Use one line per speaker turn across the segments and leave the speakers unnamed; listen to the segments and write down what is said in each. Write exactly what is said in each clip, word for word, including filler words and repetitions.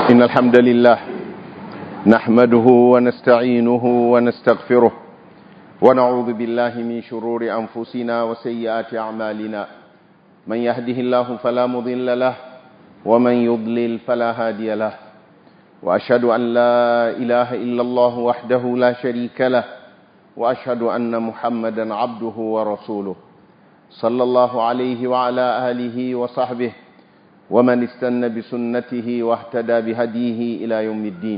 إن الحمد لله نحمده ونستعينه ونستغفره ونعوذ بالله من شرور أنفسنا وسيئات أعمالنا. من يهده الله فلا مضل له ومن يضلل فلا هادي له، وأشهد أن لا إله إلا الله وحده لا شريك له، وأشهد أن محمدا عبده ورسوله صلى الله عليه وعلى آله وصحبه ومن استنى بسنته واهتدى بهديه إلى يوم الدين.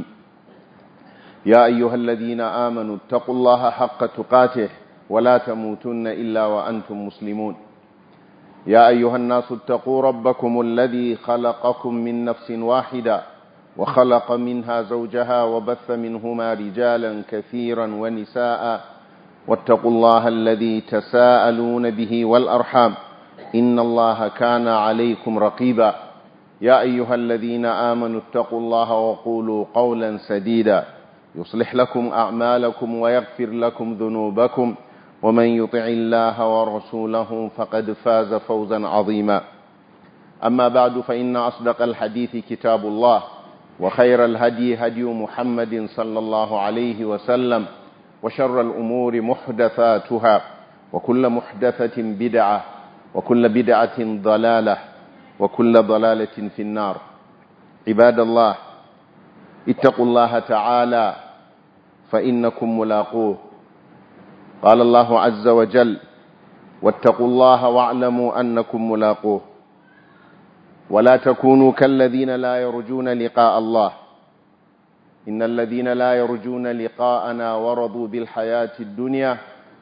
يا أيها الذين آمنوا اتقوا الله حق تقاته ولا تموتن إلا وأنتم مسلمون. يا أيها الناس اتقوا ربكم الذي خلقكم من نفس واحدة وخلق منها زوجها وبث منهما رجالا كثيرا ونساء، واتقوا الله الذي تساءلون به والأرحام إن الله كان عليكم رقيبا. يا أيها الذين آمنوا اتقوا الله وقولوا قولا سديدا يصلح لكم أعمالكم ويغفر لكم ذنوبكم، ومن يطع الله ورسوله فقد فاز فوزا عظيما. أما بعد، فإن أصدق الحديث كتاب الله، وخير الهدي هدي محمد صلى الله عليه وسلم، وشر الأمور محدثاتها، وكل محدثة بدعة، وكل بدعة ضلالة، وكل ضلالة في النار. عباد الله، اتقوا الله تعالى فإنكم ملاقوه. قال الله عز وجل: واتقوا الله واعلموا أنكم ملاقوه، ولا تكونوا كالذين لا يرجون لقاء الله. إن الذين لا يرجون لقاءنا ورضوا بالحياة الدنيا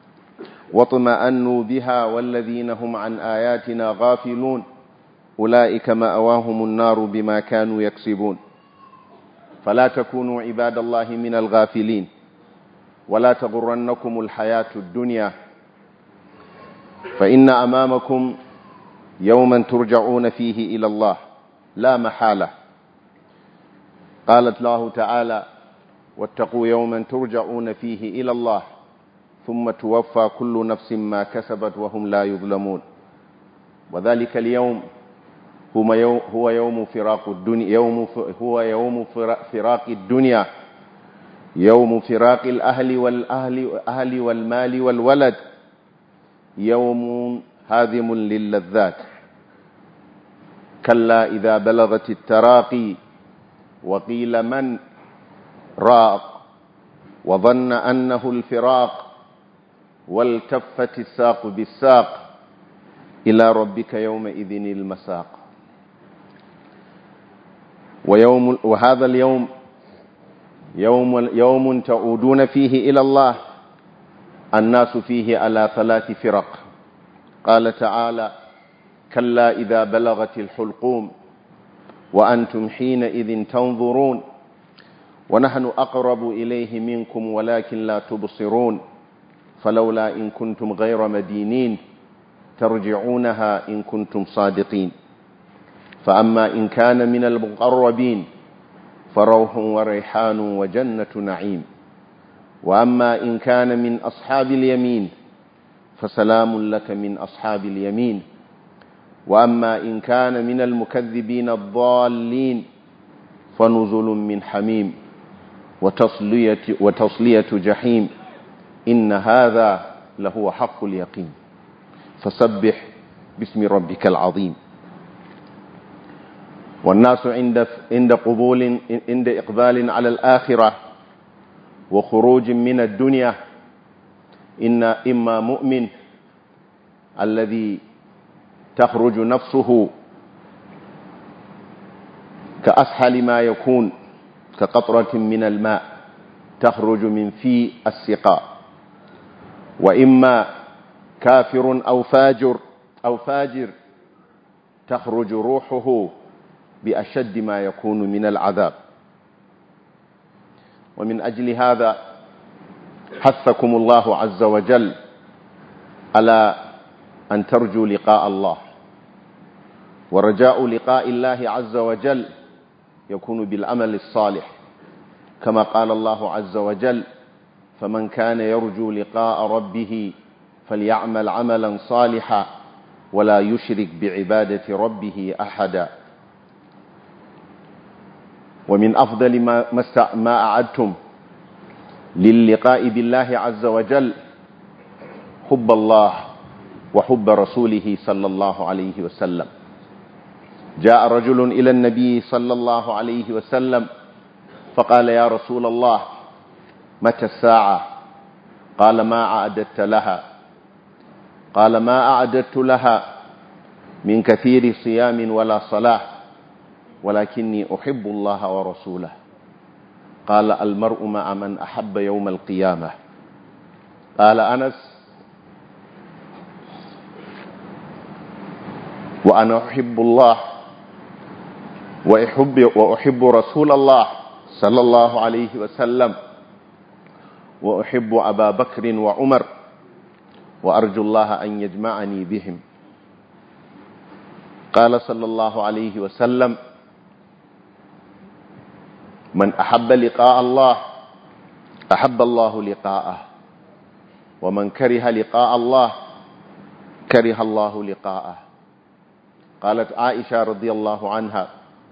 واطمأنوا بها والذين هم عن آياتنا غافلون أولئك مأواهم النار بما كانوا يكسبون. فلا تكونوا عباد الله من الغافلين، ولا تغرنكم الحياة الدنيا، فإن أمامكم يوما ترجعون فيه إلى الله لا محالة. قالت الله تعالى: واتقوا يوما ترجعون فيه إلى الله ثم توفى كل نفس ما كسبت وهم لا يظلمون. وذلك اليوم هو يوم فراق الدنيا، يوم هو يوم فراق الدنيا، يوم فراق الأهل والأهل أهل والمال والولد، يوم هادم للذات. كلا إذا بلغت التراقي وقيل من راق وظن أنه الفراق والتفت الساق بالساق إلى ربك يومئذ المساق. ويوم وهذا اليوم يوم, يوم تعودون فيه إلى الله. الناس فيه على ثلاث فرق. قال تعالى: كلا إذا بلغت الحلقوم وأنتم حينئذ تنظرون ونحن أقرب إليه منكم ولكن لا تبصرون فلولا إن كنتم غير مدينين ترجعونها إن كنتم صادقين. فأما إن كان من المقربين فروح وريحان وجنة نعيم، وأما إن كان من أصحاب اليمين فسلام لك من أصحاب اليمين، وأما إن كان من المكذبين الضالين فنزل من حميم وتصلية, وتصلية جحيم. إن هذا لهو حق اليقين. فسبح باسم ربك العظيم. والناس عند عند قبول عند إقبال على الآخرة وخروج من الدنيا، إن إما مؤمن الذي تخرج نفسه كأسهل ما يكون كقطرة من الماء تخرج من في السقاء، وإما كافر أو فاجر أو فاجر تخرج روحه بأشد ما يكون من العذاب. ومن أجل هذا حثكم الله عز وجل على أن ترجوا لقاء الله. ورجاء لقاء الله عز وجل يكون بالعمل الصالح، كما قال الله عز وجل: فمن كان يرجو لقاء ربه فليعمل عملا صالحا ولا يشرك بعبادة ربه أحدا. ومن أفضل ما, ما أعدتم للقاء بالله عز وجل حب الله وحب رسوله صلى الله عليه وسلم. جاء رجل إلى النبي صلى الله عليه وسلم فقال: يا رسول الله، متى الساعة؟ قال: ما أعددت لها؟ قال: ما أعددت لها من كثير صيام ولا صلاة، ولكني أحب الله ورسوله. قال: المرء مع من أحب يوم القيامة. قال أنس: وأنا أحب الله وأحب, وأحب رسول الله صلى الله عليه وسلم، وأحب أبا بكر وعمر، وأرجو الله أن يجمعني بهم. قال صلى الله عليه وسلم: من أحب لقاء الله أحب الله لقاءه، ومن كره لقاء الله كره الله لقاءه. قالت عائشة رضي الله عنها: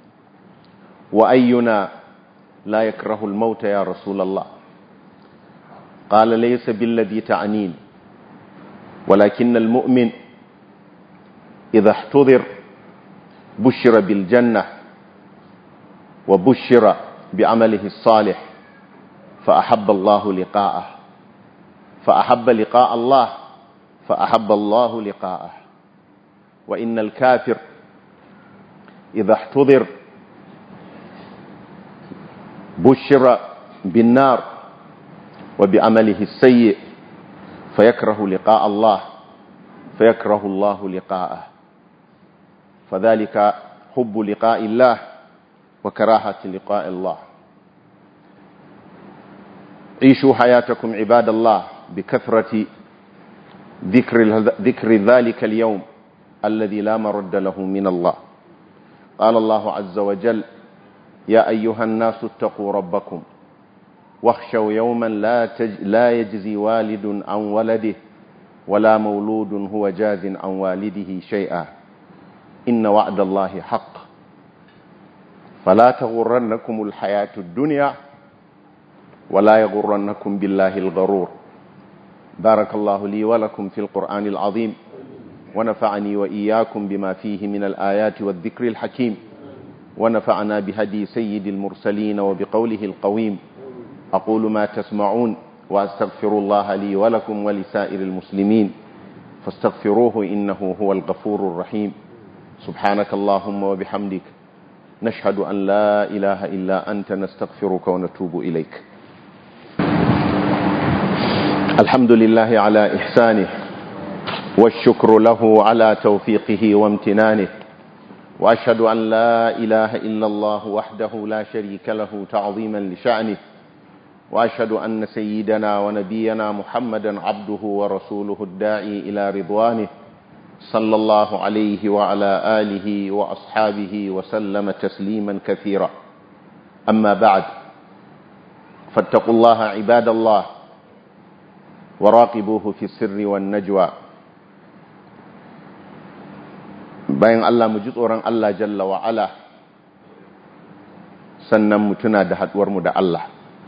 وأينا لا يكره الموت يا رسول الله؟ قال: ليس بالذي تعنين، ولكن المؤمن إذا احتضر بشر بالجنة وبشر بعمله الصالح فأحب الله لقاءه، فأحب لقاء الله فأحب الله لقاءه. وإن الكافر إذا احتضر بشر بالنار وبعمله السيء فيكره لقاء الله فيكره الله لقاءه. فذلك حب لقاء الله وكراهة لقاء الله. عيشوا حياتكم عباد الله بكثرة ذكر, ذكر ذلك اليوم الذي لا مرد له من الله. قال الله عز وجل: يا أيها الناس اتقوا ربكم واخشوا يوما لا, تج لا يجزي والد عن ولده ولا مولود هو جاز عن والده شيئا إن وعد الله حق فلا تغرنكم الحياة الدنيا ولا يغرنكم بالله الغرور. بارك الله لي ولكم في القرآن العظيم، ونفعني وإياكم بما فيه من الآيات والذكر الحكيم، ونفعنا بهدي سيد المرسلين وبقوله القويم. أقول ما تسمعون وأستغفر الله لي ولكم ولسائر المسلمين فاستغفروه إنه هو الغفور الرحيم. سبحانك اللهم وبحمدك، نشهد أن لا إله إلا أنت، نستغفرك ونتوب إليك. الحمد لله على إحسانه، والشكر له على توفيقه وامتنانه، وأشهد أن لا إله إلا الله وحده لا شريك له تعظيما لشأنه، وأشهد أن سيدنا ونبينا محمدا عبده ورسوله الداعي إلى رضوانه صلى الله عليه وعلى آله وأصحابه وسلم تسليما كثيرا. أما بعد، فاتقوا الله عباد الله وراقبوه في السر والنجوى. bayan Allah mu ji tsoron Allah jalla wa ala, sannan mu tuna da haduwar mu da Allah.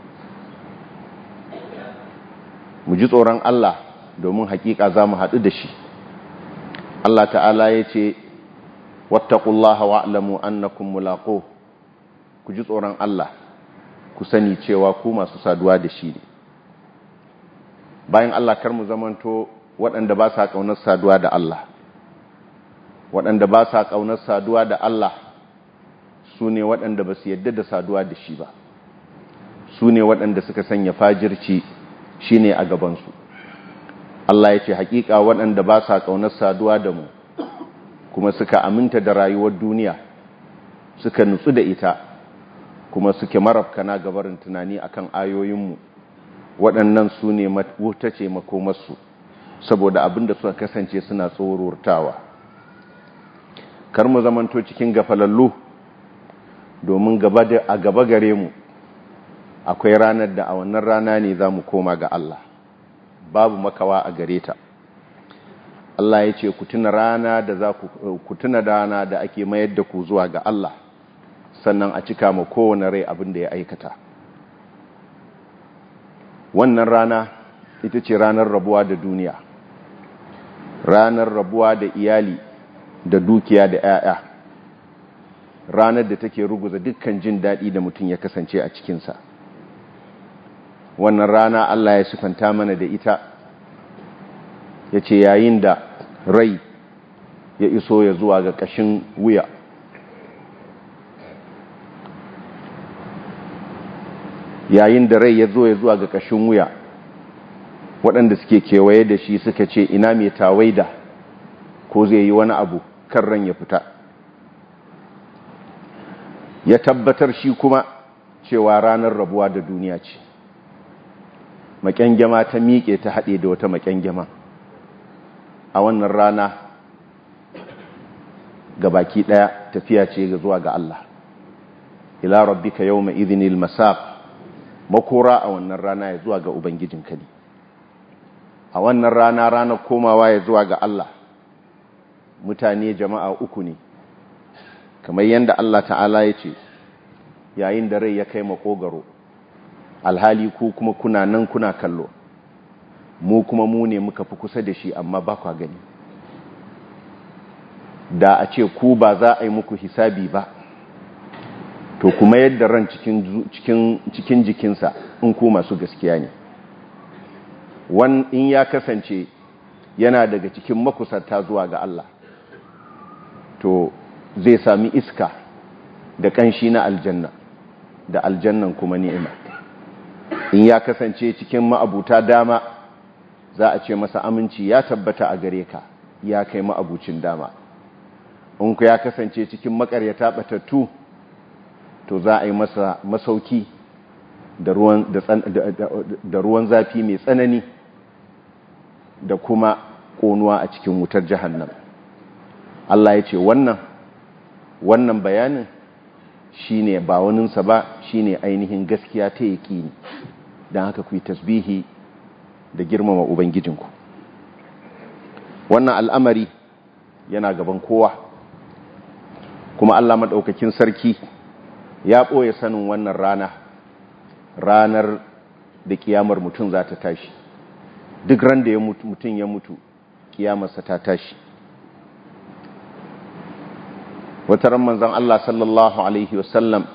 Mu ji tsoron Allah domin hakika za mu haɗu da shi. Allah ta'ala ya ce: wattaqullaha wa'lamu annakum mulaquh. Ku ji tsoron Allah, ku sani cewa ku masu saduwa da shi ne. Bayan Allah, kar mu zamanto waɗanda ba sa ƙaunar saduwa da Allah. Waɗanda ba sa ƙaunar saduwa da Allah su ne waɗanda ba su yadda da saduwa da shi ba, su ne waɗanda suka sanya fajirci shi ne a gabansu. Allah ya ce hakika waɗanda ba sa ƙaunar saduwa da mu kuma suka aminta da rayuwar duniya, suka nutsu da ita, kuma suke marafkana gabarin tunani akan ayoyinmu, waɗannan su ne wuta ce makomarsu saboda abinda suka kasance suna tsorurtawa. Kar mu zamanto cikin gafalallu, domin a gaba gare mu akwai ranar da a wannan rana ne za mu koma ga Allah, babu makawa a gare ta. Allah ya ce ku tuna rana da za ku tuna rana da ake mayar da ku zuwa ga Allah, sannan a cika ma kowane rai abin da ya aikata. Wannan rana ita ce ranar rabuwa da duniya, ranar rabuwa da iyali da dukiya da 'ya'ya, ranar da take ruguza dukkan jin daɗi da mutum ya kasance a cikinsa. Wannan rana Allah ya sifanta mana da ita, ya ce yayin da rai ya iso ya zuwa ga ƙashin wuya, yayin da rai ya zo ya zuwa ga ƙashin wuya, waɗanda suke kewaye da shi suka ce ina mai tawaida ko zai yi wani abu kan ran ya fita. Ya tabbatar shi kuma cewa ranar rabuwa da duniya ce. Maƙyangyama ta miƙe ta haɗe da wata maƙyangyama a wannan rana, ga baki ɗaya tafiya ce ga zuwa ga Allah. Ila rabbika yawma idhinil masaq, makora a wannan rana ya zuwa ga ubangijinka ne. A wannan rana ranar komawa ya zuwa ga Allah, mutane jama'a uku ne, kamar yadda Allah ta'ala ya ce yayin da rai ya kai makogaro, alhali ku kuma kuna nan kuna kallo, mu kuma mu ne muka fi kusa da shi amma ba kwa gani. Da a ce ku ba za a yi muku hisabi ba, to kuma yadda ran cikin, cikin, cikin jikinsa in ku masu gaskiya ne. Wan in ya kasance yana daga cikin makusanta zuwa ga Allah, to zai sami iska da ƙanshi na aljanna, da aljannan kuma ni'ima. In ya kasance cikin ma'abuta dama, za a ce masa aminci ya tabbata a gare ka, ya kai ma'abucin dama. In ku ya kasance cikin makaryata batattu, to za a yi masa masauki da ruwan, da, da, da, da ruwan zafi mai tsanani da kuma ƙonuwa a cikin wutar jahannam. Allah ya ce wannan wannan bayanin shine ba waninsa ba, shine ainihin gaskiya ta yaƙini. Don haka ku yi tasbihi da girmama ubangijinku. Wannan al'amari yana gaban kowa, kuma Allah maɗaukakin sarki ya ɓoye sanin wannan rana, ranar da kiyamar mutum za ta tashi. Duk ran da mutum ya mutu, kiyamarsa ta tashi. Wata ran manzon Allah sallallahu alaihi wasallam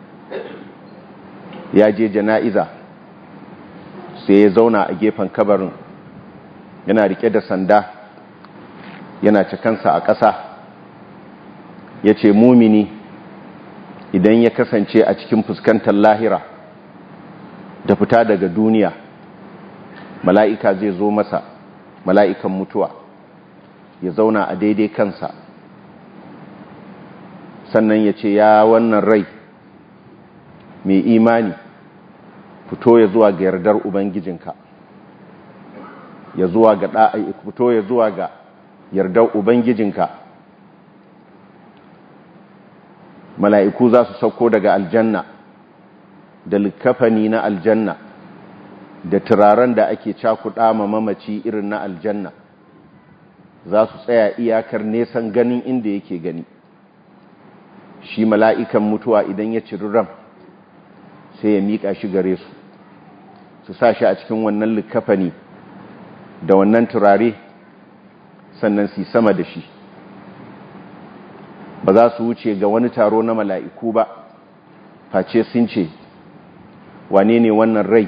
ya je jana'iza, sai ya zauna a gefen kabarin, yana rike da sanda, yana cikansa a ƙasa. Ya ce mumini idan ya kasance a cikin fuskantar lahira da fita daga duniya, mala'ika zai zo masa, mala'ikan mutuwa, ya zauna a daidai kansa, sannan ya ce ya wannan rai mai imani, fito ya zuwa ga yardar ubangijinka, ya zuwa ga da'a, fito ya zuwa ga yardar ubangijinka. Mala'iku za su sauko daga aljanna da likafani na aljanna da turaren da ake cakuɗa ma mamaci irin na aljanna, za su tsaya iyakar nesan ganin inda yake gani. Shi mala'ikan mutuwa idan ya ciri ran, sai ya miƙa shi gare su, su sa shi a cikin wannan likafani da wannan turare, sannan su sama da shi. Ba za su wuce ga wani taro na mala'iku ba, face sun ce, wane ne wannan rai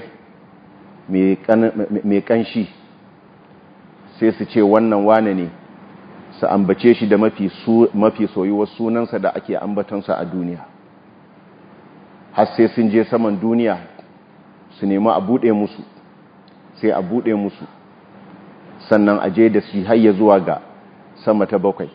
mai ƙanshi? Sai su ce wannan wane ne, su ambace shi da mafi soyuwar sunansa da ake ambatonsa a duniya. Har sai sun je saman duniya su nemi a buɗe musu, sai a buɗe musu, sannan a je da shi har ya zuwa ga sama ta bakwai.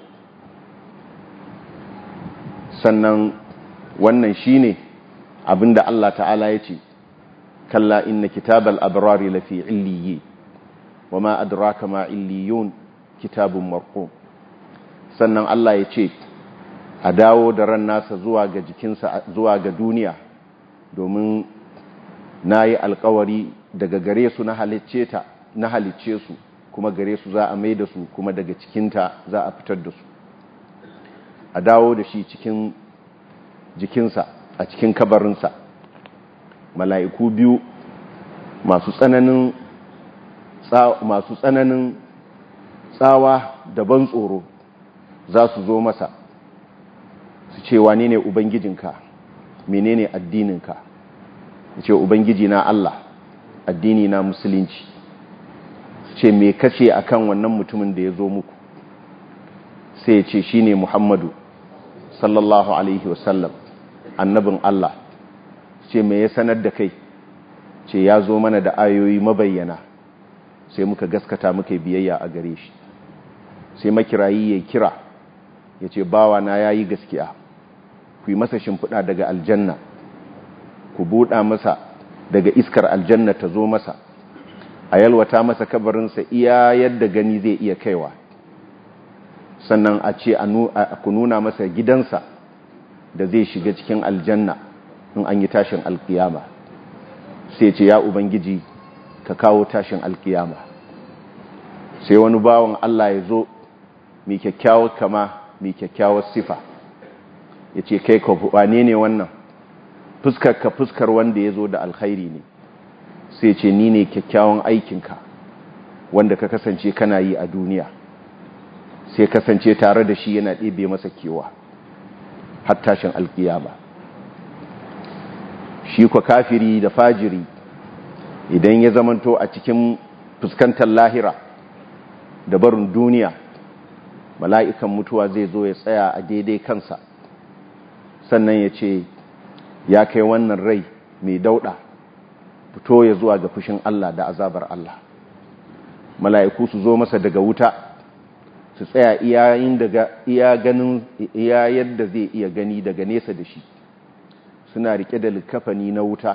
Sannan wannan shine abinda Allah ta'ala ya ce, kalla inna kitabal abrari lafi illiyyi wa ma adraka ma illiyun kitabun marqum. Sannan Allah ya ce a dawo da ran nasa zuwa ga jikinsa, zuwa ga duniya, domin nayi alkawari daga gare su na halicce ta na halicce su, kuma gare su za a maida su, kuma daga cikinta za a fitar da su. A dawo da shi cikin jikinsa a cikin kabarinsa, mala'iku biyu masu tsananin masu tsananin tsawa da ban tsoro za su zo masa su ce wane ne ubangijinka, menene addininka? su ce ubangiji na Allah, addini na musulunci. su ce me kace akan wannan mutumin da ya zo muku? sai ya ce shine Muhammadu sallallahu alaihi wasallam, annabin Allah. su ce me ya sanar da kai? ce ya zo mana da ayoyi mabayyana, sai muka gaskata muka biyayya a gare shi. sai makirayi ya kira ya ce bawa na yayi gaskiya, ku yi masa shimfiɗa daga aljanna, ku buɗa masa daga iskar aljanna ta zo masa, a yalwata masa kabarinsa iya yadda gani zai iya kaiwa, sannan a ce ku nuna masa gidansa da zai shiga cikin aljanna in an yi tashin alkiyama. sai ce ya ubangiji ka kawo tashin alkiyama. sai wani bawan Allah ya zo mai kyakkyawar kama, mai kyakkyawar sifa, ya ce kai ka wane ne wannan? fuskar ka fuskar wanda ya zo da alkhairi ne. sai ce ni ne kyakkyawan aikinka wanda ka kasance kana yi a duniya. sai kasance tare da shi yana ɗebe masa kewa har tashin alkiyama. shi kwa kafiri da fajiri idan ya zamanto a cikin fuskantar lahira da barin duniya, mala'ikan mutuwa zai zo ya tsaya a daidai kansa, sannan ya ce ya kai wannan rai mai dauɗa, fito ya zuwa ga fushin Allah da azabar Allah. mala'iku su zo masa daga wuta, su tsaya iya ganin iya yadda zai iya gani daga nesa da shi, suna rike da likafani na wuta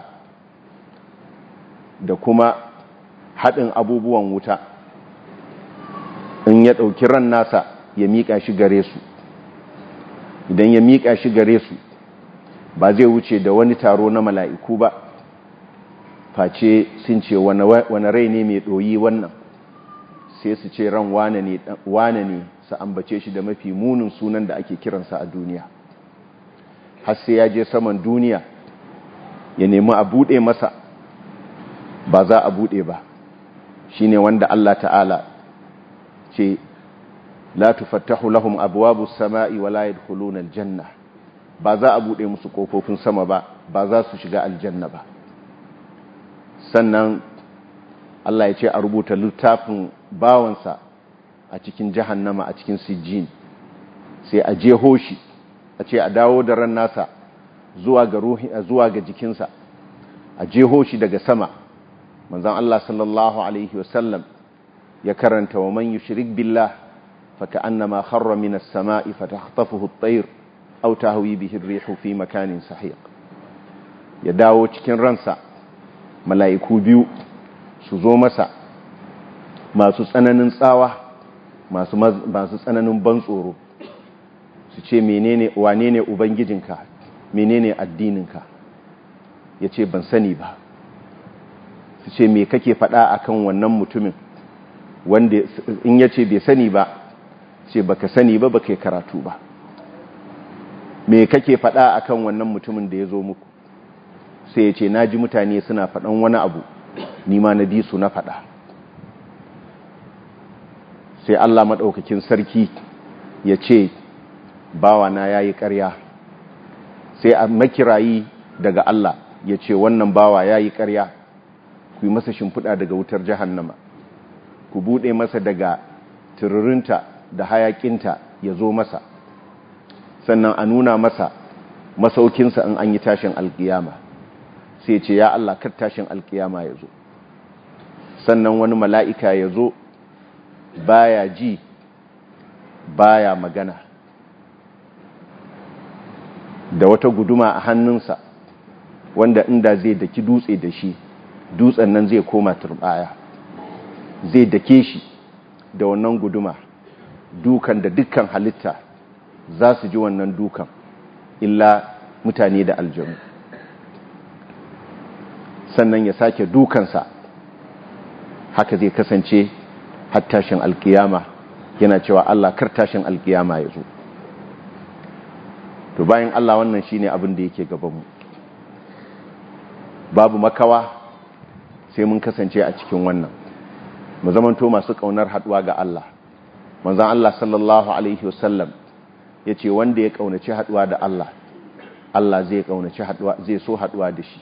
da kuma haɗin abubuwan wuta. in ya ɗauki ran nasa ya miƙa shi gare su, idan ya miƙa shi gare su ba zai wuce da wani taro na mala'iku ba, face sun ce wane rai ne mai ɗoyi wannan? sai su ce ran wane ne, su ambace shi da mafi munin sunan da ake kiransa a duniya. har sai ya je saman duniya ya nemi a buɗe masa, ba za a buɗe ba. shi ne wanda Allah ta'ala ce la tufattahu lahum abwabus sama'i wa la yadkhuluna aljanna, ba za a buɗe musu ƙofofin sama ba, ba za su shiga aljanna ba. sannan Allah ya ce a rubuta littafin bawansa a cikin jahannama, a cikin sijjin. sai a jeho shi, a ce a dawo da ran nasa zuwa ga ruhi, zuwa ga jikinsa, a jeho shi daga sama. manzon Allah sallallahu alaihi wasallam ya karanta wa man yushrik billah fa ka'annama kharra minas sama'i fatakhtafuhu at-tayr aw tahwi bihi ar-rihu fi makanin sahiq. ya dawo cikin ransa, mala'iku biyu su zo masa masu tsananin tsawa, masu masu tsananin ban tsoro, su ce menene wane ne ubangijinka, menene addininka? ya ce ban sani ba. su ce me kake faɗa akan wannan mutumin? wanda in ya ce bai sani ba, ce baka sani ba, baka karatu ba. me kake faɗa akan wannan mutumin da ya zo muku? sai ya ce na ji mutane suna faɗan wani abu, ni ma na bi su na faɗa. sai Allah maɗaukakin sarki ya ce bawana ya yi ƙarya. sai a makirayi daga Allah ya ce wannan bawa ya yi ƙarya, ku yi masa shimfiɗa daga wutar jahannama, ku buɗe masa daga tururinta da hayaƙinta ya zo masa, sannan a nuna masa masaukinsa in an yi tashin alƙiyama. sai ce ya Allah kar tashin alƙiyama ya zo. sannan wani mala'ika ya zo, baya ji baya magana, da wata guduma a hannunsa wanda inda zai daki dutse da shi, dutsen nan zai koma turbaya. zai dake shi da wannan guduma, dukan da dukkan halitta za su ji wannan dukan, illa mutane da aljanu. sannan ya sake dukansa, haka zai kasance har tashin alkiyama, yana cewa Allah kar tashin alkiyama ya zo. to bayan Allah wannan shine abin da yake gabanmu. Babu makawa sai mun kasance a cikin wannan, mu zamanto masu kaunar haduwa ga Allah. Manzon Allah sallallahu alaihi wasallam yace wanda ya kaunaci haduwa da Allah, Allah zai kaunaci haduwa, zai so haduwa da shi.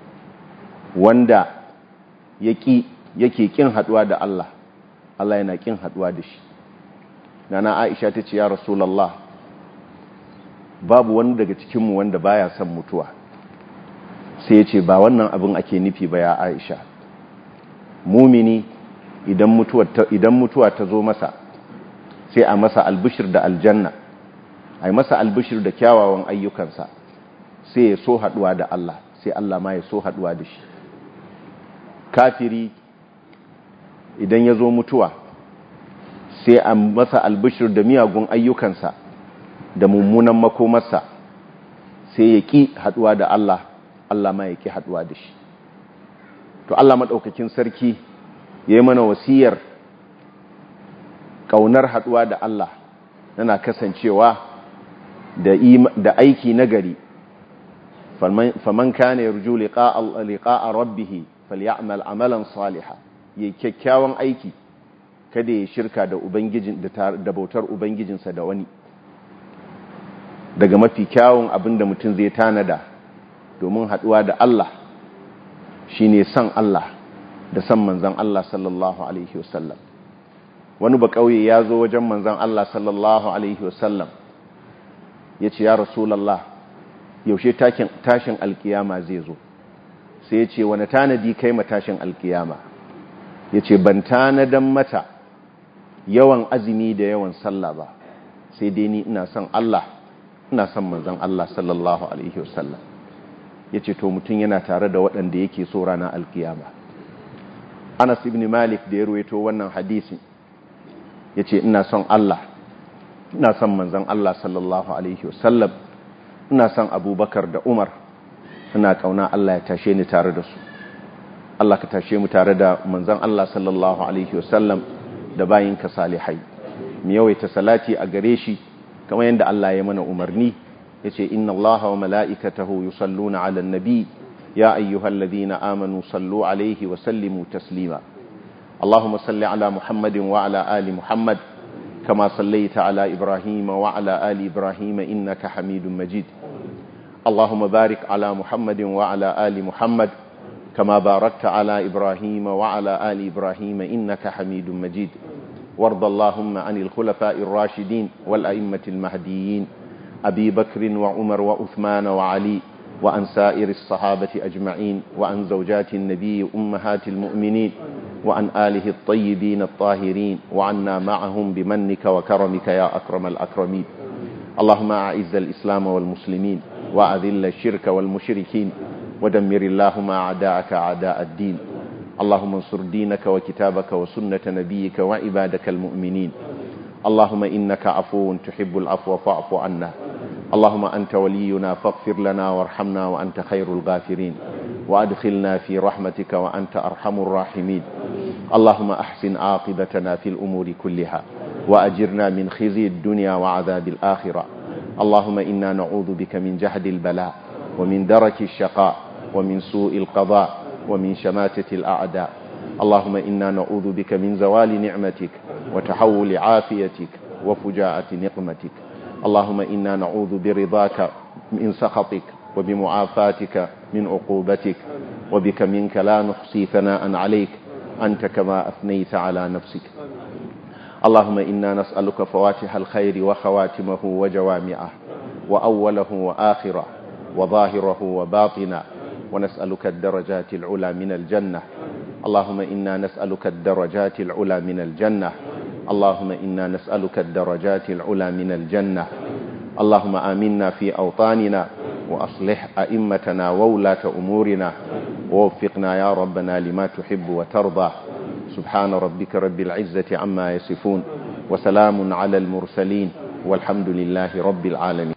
Wanda yaki yake kin haduwa da Allah, Allah yana kin haduwa da shi. Nana Aisha tace ya Rasulullah, babu wani daga cikin mu wanda baya son mutuwa. Sai yace ba wannan abin ake nufi ba ya Aisha. Mumini idan mutuwa ta, idan mutuwa ta zo masa, sai a masa albishir da aljanna, ai masa albishir da kyawawan ayyukansa, sai ya so haduwa da Allah, sai Allah ma ya so haduwa da shi. Kafiri idan ya zo mutuwa, sai a masa albishir da miyagun ayyukansa da mummunan makomarsa, sai ya ki haduwa da Allah, Allah ma ya ki haduwa da shi. To Allah madaukakin sarki yayi mana wasiyar kaunar haduwa da Allah yana kasancewa da da aiki nagari. faman kana yarju liqa'a liqa'a rabbih falyamal amalan salihan, yayi kyakkyawan aiki, kada ya shirka da ubangijin da bautar ubangijinsa da wani. Daga mafi kyawun abinda mutum zai tanada domin haduwa da Allah shine san Allah da san manzon Allah sallallahu alaihi wasallam. Wani ba kauye ya zo wajen manzon Allah sallallahu alaihi wasallam yace ya Rasulullah, yaushe tashin alkiyama zai zo? Sai yace wani tanadi kai ma tashin alkiyama? Yace ban tanadan mata yawan azumi da yawan sallah ba, sai dai ni ina son Allah, ina son manzon Allah sallallahu alaihi wasallam. Yace to mutun yana tare da waɗanda yake so ranar alkiyama. Anas ibn Malik da ya ruwaito wannan hadisi yace ina son Allah, ina son manzon Allah sallallahu alaihi wasallam, ina son Abubakar da Umar, ina kauna Allah ya tashe ni tare da su. Allah ka tashe mu tare da manzon Allah sallallahu alaihi wasallam da bayinka salihai. Mu yawaita salati a gare shi kamar yadda Allah ya mana umarni, yace inna Allaha wa mala'ikatahu yusalluna 'alan nabi ya ayyuhalladhina amanu sallu 'alaihi wa sallimu taslima. Allahumma salli 'ala Muhammadin wa 'ala ali Muhammad kama sallaita 'ala Ibrahim wa 'ala ali Ibrahim innaka Hamidum Majid. Allahumma barik 'ala Muhammadin wa 'ala ali Muhammad kama barakta 'ala Ibrahim wa 'ala ali Ibrahim innaka Hamidum Majid. وارض اللهم عن الخلفاء الراشدين والأئمة المهديين أبي بكر وعمر وعثمان وعلي وعن سائر الصحابة أجمعين وعن زوجات النبي أمهات المؤمنين وعن آله الطيبين الطاهرين وعنا معهم بمنك وكرمك يا أكرم الأكرمين. اللهم أعز الإسلام والمسلمين وأذل الشرك والمشركين ودمر اللهم أعداءك أعداء الدين. اللهم انصر دينك وكتابك وسنة نبيك وعبادك المؤمنين. اللهم إنك عفو تحب العفو فاعف عنا. اللهم أنت ولينا فاغفر لنا وارحمنا وأنت خير الغافرين، وأدخلنا في رحمتك وأنت أرحم الراحمين. اللهم أحسن عاقبتنا في الأمور كلها وأجرنا من خزي الدنيا وعذاب الآخرة. اللهم إنا نعوذ بك من جهد البلاء ومن درك الشقاء ومن سوء القضاء ومن شماتة الأعداء. اللهم إنا نعوذ بك من زوال نعمتك وتحول عافيتك وفجاءة نقمتك. اللهم إنا نعوذ برضاك من سخطك وبمعافاتك من عقوبتك، وبك منك لا نحصي ثناء عليك أنت كما أثنيت على نفسك. اللهم إنا نسألك فواتح الخير وخواتمه وجوامعه وأوله وآخره وظاهره وباطنه، ونسألك الدرجات العلى من الجنة. اللهم إنا نسألك الدرجات العلى من الجنة. اللهم إنا نسألك الدرجات العلى من الجنة. اللهم آمنا في أوطاننا وأصلح أئمتنا وولاة أمورنا ووفقنا يا ربنا لما تحب وترضى. سبحان ربك رب العزة عما يصفون وسلام على المرسلين والحمد لله رب العالمين.